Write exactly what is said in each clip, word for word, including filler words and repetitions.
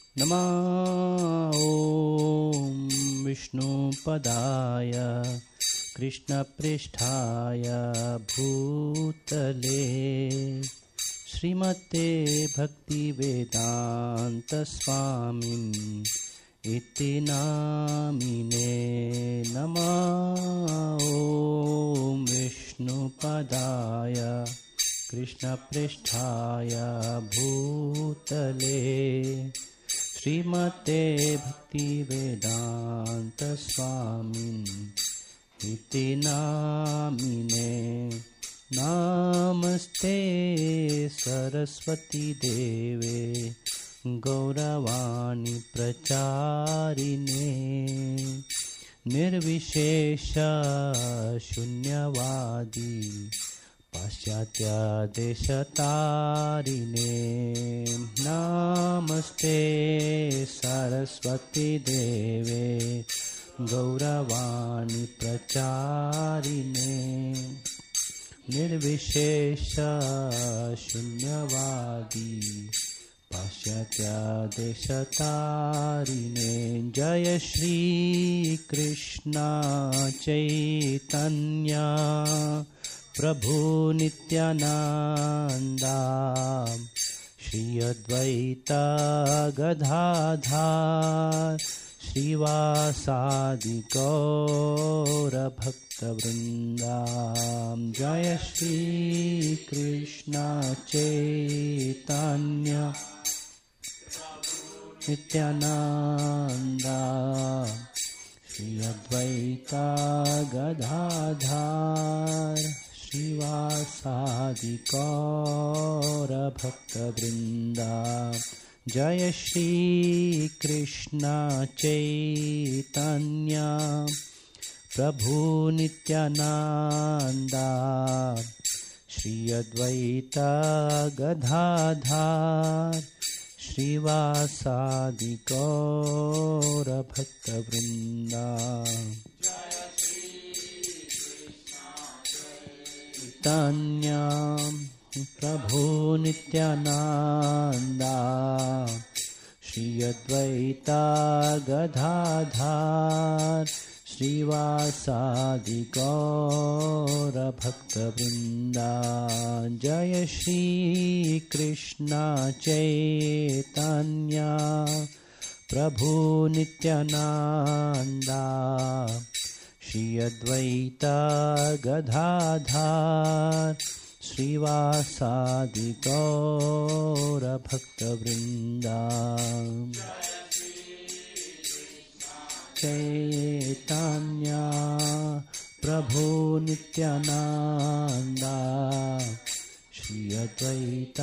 नमः ॐ विष्णुपदाय कृष्णपृष्ठाय भूतले श्रीमते भक्तिवेदान्तस्वामिन् इति नामिने। नमः ॐ विष्णुपदाय कृष्णपृष्ठाय भूतले श्रीमते भक्तिवेदान्तस्वामिन् इति नामिने। नमस्ते सरस्वती देवे गौरवाणी प्रचारिणे निर्विशेष शून्यवादी पाश्चात्य देशतारिणे। नमस्ते सरस्वती देवे गौरवाणी प्रचारिणे निर्विशेष शून्यवादी पाश्चात्य देशतारिणे। जय श्री कृष्ण चैतन्य प्रभु नित्यानंदा श्री अद्वैत गदाधर श्रीवासादि गौर भक्तवृंदा। जय श्री कृष्ण चैतन्य नित्यानंदा श्री अद्वैत गदाधर श्रीवासादि गौर भक्तवृंदा। जय श्री कृष्ण चैतन्य प्रभु नित्यानंदा श्री अद्वैत गदाधर श्रीवासादि गौर भक्तवृंदा। चैतन्य प्रभु नित्यानंदा श्री अद्वैत गदाधर श्रीवासादि गौर भक्तवृंदा। जय श्री कृष्ण चैतन्य प्रभु नित्यानंदा श्री अद्वैत गदाधर श्रीवासादि गौर भक्तवृंदा। चैतन्य प्रभु नित्यानंदा श्री अद्वैत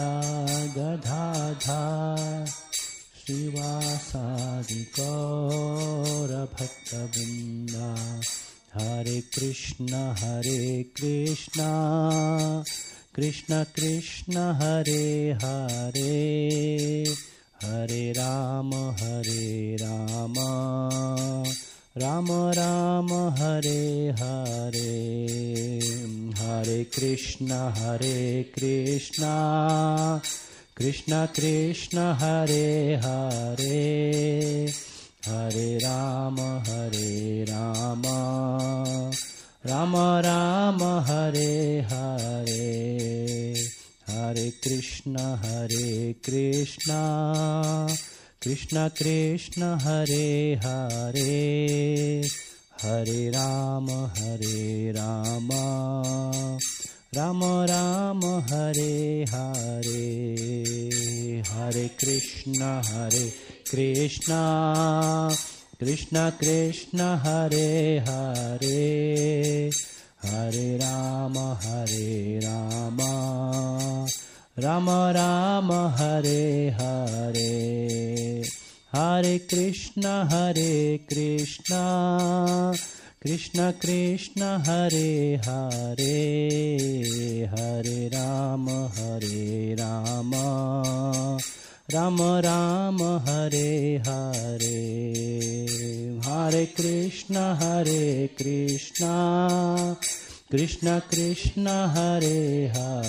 गदाधर श्रीवासादि गौर भक्तवृंदा। हरे कृष्ण हरे कृष्ण कृष्ण कृष्ण हरे हरे हरे राम हरे राम राम राम हरे हरे। हरे कृष्ण हरे कृष्ण कृष्ण कृष्ण हरे हरे हरे राम हरे राम राम राम हरे हरे। हरे कृष्ण हरे कृष्ण कृष्ण कृष्ण हरे हरे हरे राम हरे राम राम राम हरे हरे। हरे कृष्ण हरे कृष्ण कृष्ण कृष्ण हरे हरे हरे राम हरे राम राम राम हरे हरे। हरे कृष्ण हरे कृष्ण कृष्ण कृष्ण हरे हरे हरे राम हरे राम राम राम हरे हरे। हरे कृष्ण हरे कृष्ण कृष्ण कृष्ण हरे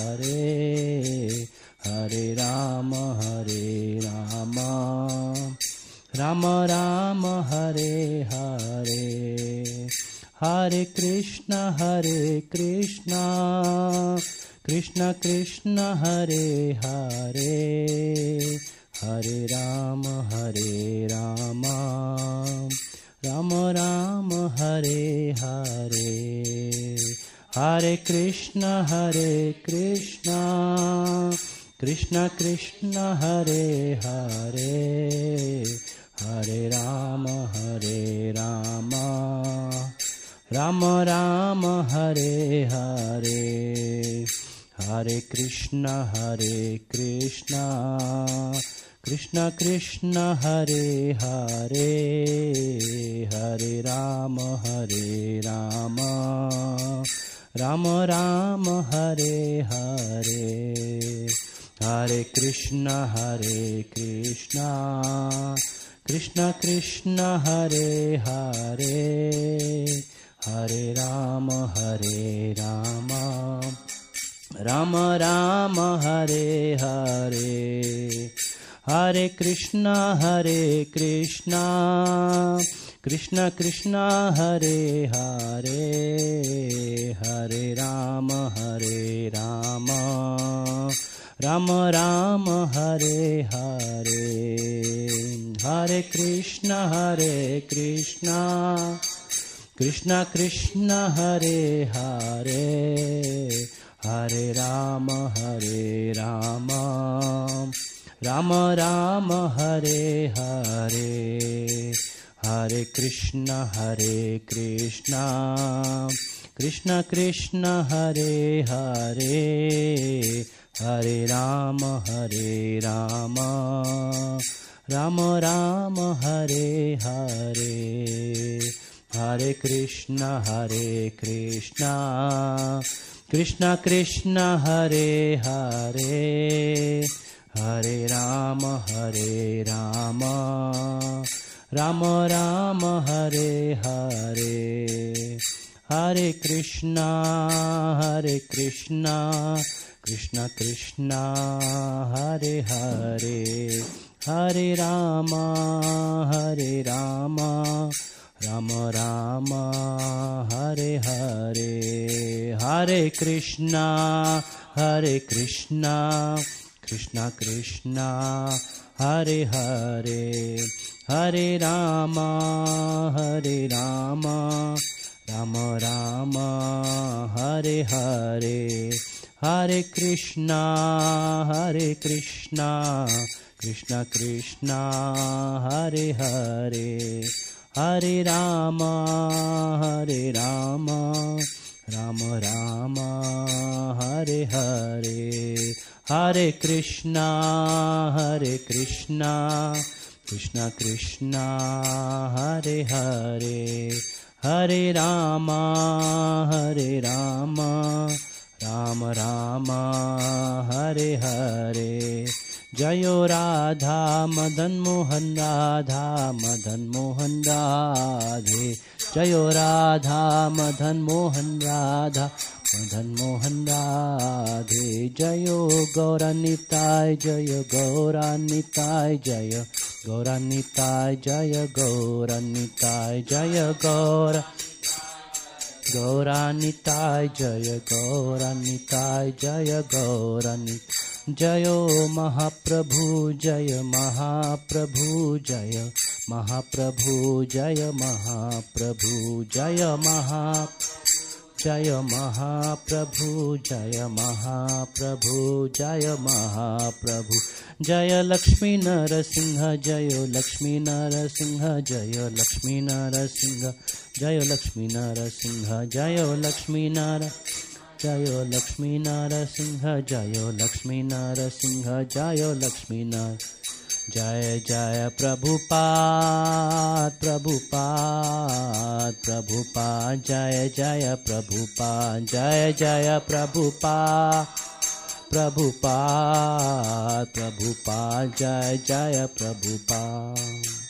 हरे हरे राम हरे Ram Hare Krishna, Hare Krishna, Krishna Krishna, Hare Hare, Hare Rama, Hare Rama, Rama Rama, Hare Hare. Hare Krishna, Hare Krishna, Krishna Krishna, Hare Hare, Hare Rama, Hare Rama, Rama Rama, Hare Hare. Hare Krishna, Hare Krishna, Krishna Krishna, Hare Hare, Hare Rama, Hare Rama, Rama Rama, Hare Hare. Hare Krishna, Hare Krishna, Krishna Krishna, Hare Hare, Hare Rama, Hare Rama, Rama Rama, Hare Hare. Hare Krishna, Hare Krishna, Krishna Krishna, Hare Hare, Hare Rama, Hare Rama, Rama Rama, Hare Hare. Hare Krishna, Hare Krishna, Krishna Krishna, Hare Hare, Hare Rama, Hare Rama, Rama Rama, Hare Hare. Hare Krishna, Hare Krishna, Krishna Krishna, Hare Hare, Hare Rama, Hare Rama, Rama Rama, Hare Hare. Hare Krishna, Hare Krishna, Krishna Krishna, Hare Hare, Hare Rama, Hare Rama, Rama Rama, Hare Hare. Hare Krishna, Hare Krishna, Krishna Krishna, Hare Hare, Hare Rama, Hare Rama, Rama Rama, Hare Hare. Hare Krishna, Hare Krishna, Krishna Krishna, Hare Hare, Hare Rama, Hare Rama, Rama Rama, Hare Hare. Hare Krishna, Hare Krishna, Krishna Krishna, Hare Hare, Hare Rama, Hare Rama, Rama Rama, Hare Hare. Hare Krishna, Hare Krishna, Krishna Krishna, Hare Hare, Hare Rama, Hare Rama, Rama Rama, Hare Hare. Jayo Radha Madan Mohan Radha Madan Mohan Radhe. Jayo Radha Madan Mohan Radha Madan Mohan Radhe. Jayo Gauranitai, Jayo Gauranitai, Jayo Gauranitai, Jayo Gauranitai, Jayo Gaura Gauranitai, Jaya Gauranitai, Jaya Gauranitai. Jayo Mahaprabhu, Jaya Mahaprabhu, Jaya Mahaprabhu, Jaya Mahaprabhu, Jaya Mahaprabhu, Jaya Mahaprabhu, Jaya Mahaprabhu, Jaya Mahaprabhu. Jaya Lakshmi Narasingha, Jaya Lakshmi Narasingha, Jaya Lakshmi Narasingha, Jaya Lakshmi Narasingha, Jaya Lakshmi Narasingha, Jaya Lakshmi Narasingha, Jaya Lakshmi Narasingha, Jaya Lakshmi Narasingha. Jaya Jaya Prabhupada, Prabhupada, Prabhupada, Jaya Jaya Prabhupada, Jaya Jaya Prabhupada, Prabhupada, Prabhupada, Jaya Jaya Prabhupada.